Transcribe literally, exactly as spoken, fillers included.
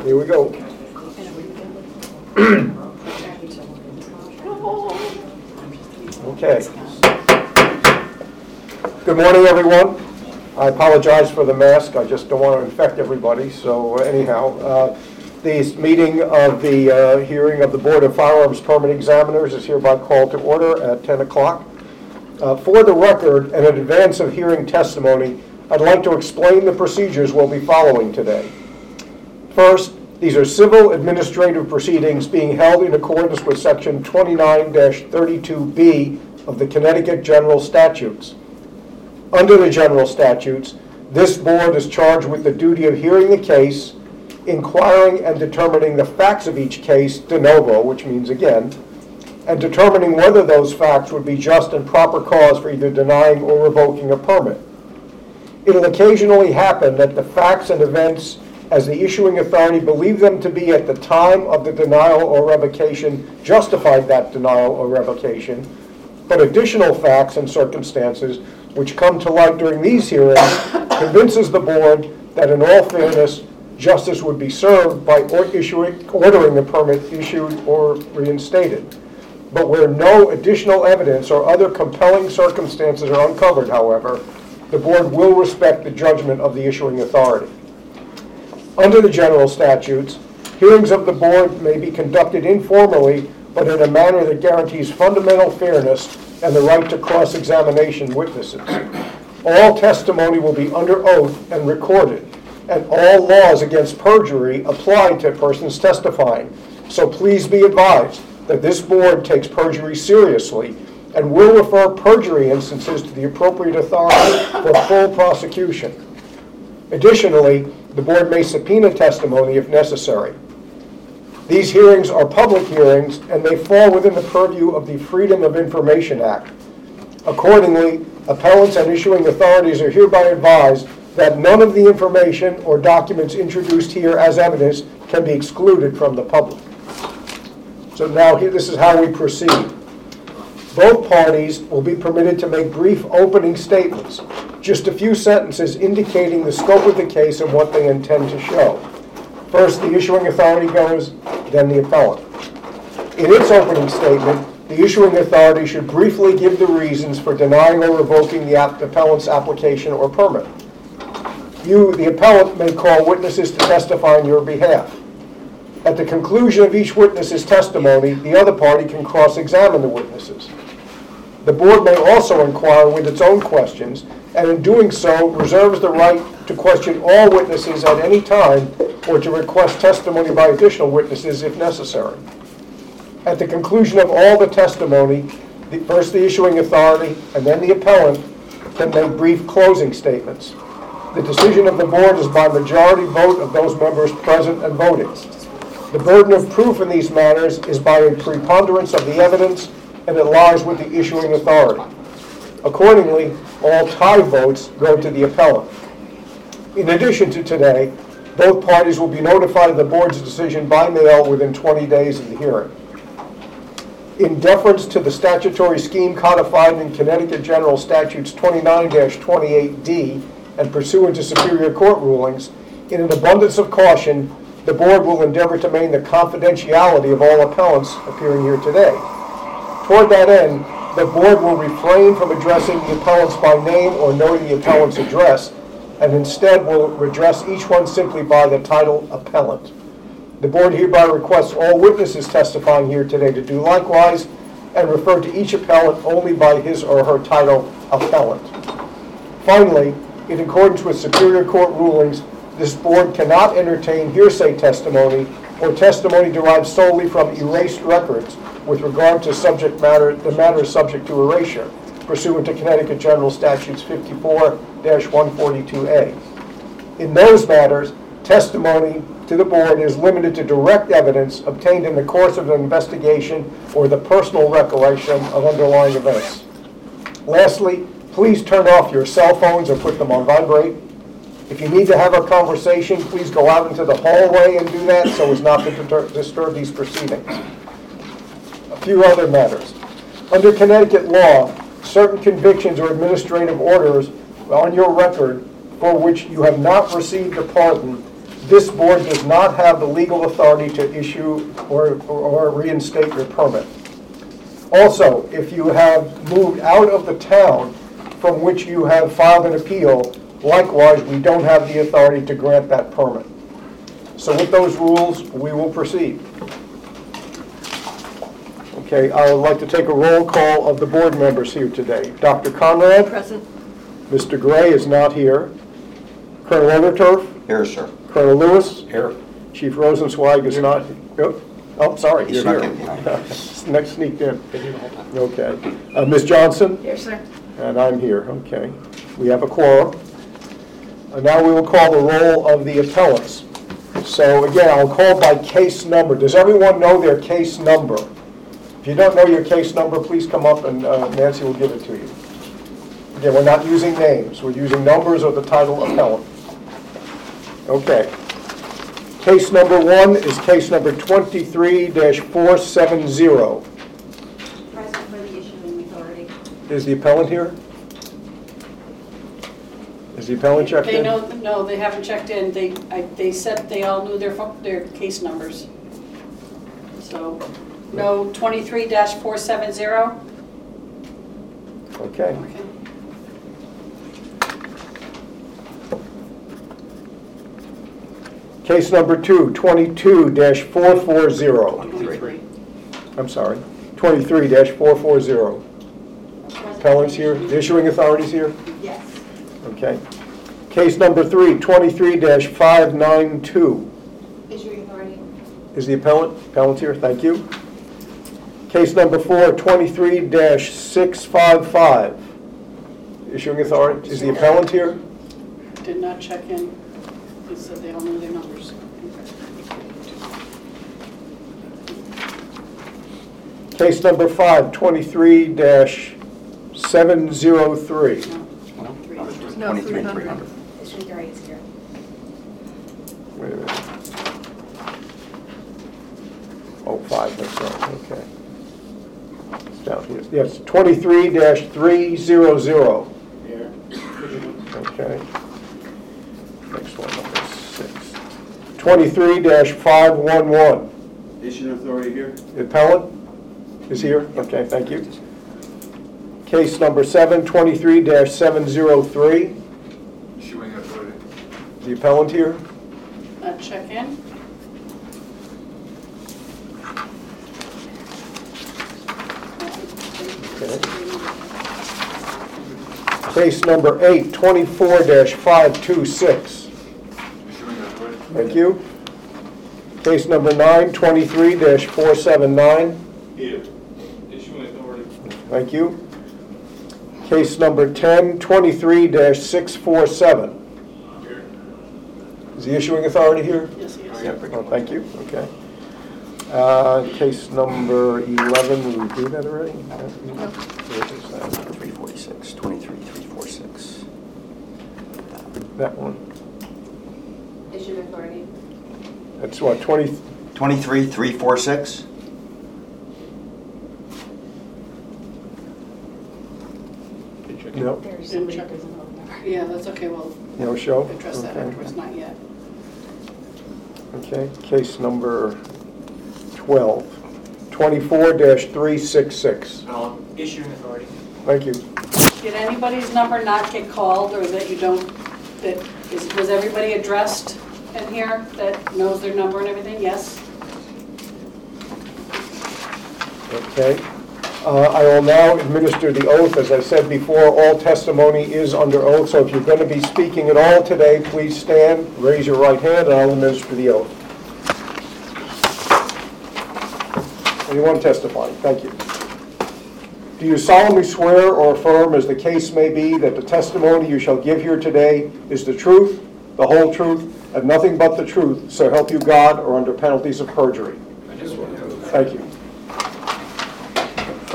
Here we go. Okay. Good morning, everyone. I apologize for the mask. I just don't want to infect everybody. So anyhow, uh, this meeting of the uh, hearing of the Board of Firearms Permit Examiners is hereby called to order at ten o'clock. Uh, for the record, and in advance of hearing testimony, I'd like to explain the procedures we'll be following today. First, these are civil administrative proceedings being held in accordance with Section twenty-nine dash thirty-two B of the Connecticut General Statutes. Under the General Statutes, this board is charged with the duty of hearing the case, inquiring and determining the facts of each case de novo, which means again, and determining whether those facts would be just and proper cause for either denying or revoking a permit. It'll occasionally happen that the facts and events as the issuing authority believed them to be at the time of the denial or revocation justified that denial or revocation, but additional facts and circumstances which come to light during these hearings convinces the board that in all fairness, justice would be served by or issuing, ordering the permit issued or reinstated. But where no additional evidence or other compelling circumstances are uncovered, however, the board will respect the judgment of the issuing authority. Under the general statutes, hearings of the board may be conducted informally, but in a manner that guarantees fundamental fairness and the right to cross-examination witnesses. All testimony will be under oath and recorded, and all laws against perjury apply to persons testifying. So please be advised that this board takes perjury seriously and will refer perjury instances to the appropriate authority for full prosecution. Additionally, the board may subpoena testimony if necessary. These hearings are public hearings and they fall within the purview of the Freedom of Information Act. Accordingly, appellants and issuing authorities are hereby advised that none of the information or documents introduced here as evidence can be excluded from the public. So now here, this is how we proceed. Both parties will be permitted to make brief opening statements, just a few sentences indicating the scope of the case and what they intend to show. First, the issuing authority goes, then the appellant. In its opening statement, the issuing authority should briefly give the reasons for denying or revoking the app- appellant's application or permit. You, the appellant, may call witnesses to testify on your behalf. At the conclusion of each witness's testimony, the other party can cross-examine the witnesses. The board may also inquire with its own questions, and in doing so, reserves the right to question all witnesses at any time or to request testimony by additional witnesses if necessary. At the conclusion of all the testimony, the, first the issuing authority and then the appellant can make brief closing statements. The decision of the board is by majority vote of those members present and voting. The burden of proof in these matters is by a preponderance of the evidence, and it lies with the issuing authority. Accordingly, all tie votes go to the appellant. In addition to today, both parties will be notified of the board's decision by mail within twenty days of the hearing. In deference to the statutory scheme codified in Connecticut General Statutes twenty-nine dash twenty-eight D and pursuant to Superior Court rulings, in an abundance of caution, the board will endeavor to maintain the confidentiality of all appellants appearing here today. Toward that end, the board will refrain from addressing the appellants by name or noting the appellant's address, and instead will address each one simply by the title appellant. The board hereby requests all witnesses testifying here today to do likewise and refer to each appellant only by his or her title appellant. Finally, in accordance with Superior Court rulings, this board cannot entertain hearsay testimony or testimony derived solely from erased records with regard to subject matter, the matter is subject to erasure, pursuant to Connecticut General Statutes fifty-four dash one forty-two A. In those matters, testimony to the board is limited to direct evidence obtained in the course of an investigation or the personal recollection of underlying events. Lastly, please turn off your cell phones or put them on vibrate. If you need to have a conversation, please go out into the hallway and do that so as not to deter- disturb these proceedings. A few other matters. Under Connecticut law, certain convictions or administrative orders on your record for which you have not received a pardon this board does not have the legal authority to issue or, or reinstate your permit. Also, if you have moved out of the town from which you have filed an appeal, likewise, we don't have the authority to grant that permit. So with those rules, we will proceed. Okay, I would like to take a roll call of the board members here today. Doctor Conrad? Present. Mister Gray is not here. Colonel Overturf? Here, sir. Colonel Lewis? Here. Chief Rosenzweig is not. Oh, oh, sorry, he's Snuck here. in behind. Next sneaked in. Okay. Uh, Miz Johnson? Here, sir. And I'm here, okay. We have a quorum. And now we will call the roll of the appellants. So again, I'll call by case number. Does everyone know their case number? If you don't know your case number, please come up and uh, Nancy will give it to you. Again, we're not using names. We're using numbers or the title appellant. Okay. Case number one is case number twenty-three dash four seven zero. Present for the issuing authority. Is the appellant here? Is the appellant checked They in? know, no, they haven't checked in. They, I, they said they all knew their, pho- their case numbers. So, no, twenty-three dash four seven zero? Okay. Okay. Case number two, twenty-two dash four four zero. twenty-three. I'm sorry, twenty-three dash four four zero. Appellant's here, the issuing authority's here? Yes. Okay. Case number three, twenty-three dash five nine two. Issuing authority. Is the appellant? Appellant's here, thank you. Case number four, twenty-three dash six five five. Issuing authority, is the appellant here? Did not check in. They said they all knew their numbers. Case number five, twenty-three dash seven zero three. No, three. No, Twenty-three, three three hundred. hundred. Issuing authority is here. Wait a minute. Oh, five, that's right, okay. It's down here. Yes, twenty-three dash three hundred. Here. Okay. Next one, number six. twenty-three dash five one one. Issuing authority here. The appellant is here? Okay, thank you. Case number seven, twenty-three dash seven zero three. Issuing authority. The appellant here? Not check in. Case number eight, twenty-four dash five two six. Issuing authority. Thank you. Case number nine, twenty-three dash four seven nine. Here. Issuing authority. Thank you. Case number ten, twenty-three dash six four seven. Here. Is the issuing authority here? Yes, yes. Yeah, Oh, thank you, okay. Uh, Case number eleven, did we do that already? Where is that? three forty-six, twenty-three, three forty-six. That one. Issuing authority. That's what, twenty, twenty-three, three forty-six? no, There's Didn't somebody check. who doesn't know the number. Yeah, that's okay, we'll no show? address that Okay. afterwards, not yet. Okay, case number twelve, twenty-four dash three six six. Issuing authority. Thank you. Did anybody's number not get called, or that you don't, that, is, was everybody addressed in here that knows their number and everything? Yes? Okay. Uh, I will now administer the oath. As I said before, all testimony is under oath, so if you're going to be speaking at all today, please stand, raise your right hand, and I'll administer the oath. Anyone testifying? Thank you. Do you solemnly swear or affirm, as the case may be, that the testimony you shall give here today is the truth, the whole truth, and nothing but the truth, so help you God, or under penalties of perjury? I just want to. Thank you.